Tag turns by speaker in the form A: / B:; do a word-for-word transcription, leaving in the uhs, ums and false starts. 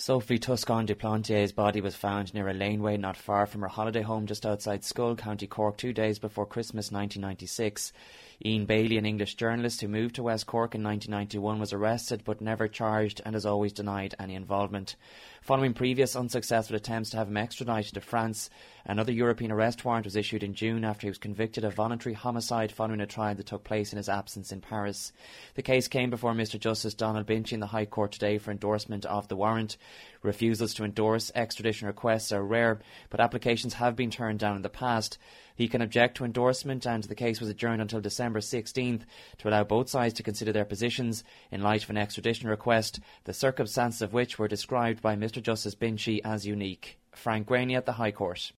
A: Sophie Tuscawn du Plantier's body was found near a laneway not far from her holiday home just outside Scull, County Cork, two days before Christmas nineteen ninety-six. Ian Bailey, an English journalist who moved to West Cork in nineteen ninety-one, was arrested but never charged and has always denied any involvement. Following previous unsuccessful attempts to have him extradited to France, another European arrest warrant was issued in June after he was convicted of voluntary homicide following a trial that took place in his absence in Paris. The case came before Mr Justice Donald Binchy in the High Court today for endorsement of the warrant. Refusals to endorse extradition requests are rare, but applications have been turned down in the past. He can object to endorsement, and the case was adjourned until December sixteenth to allow both sides to consider their positions in light of an extradition request, the circumstances of which were described by Mr Justice Binchy as unique. Frank Graney at the High Court.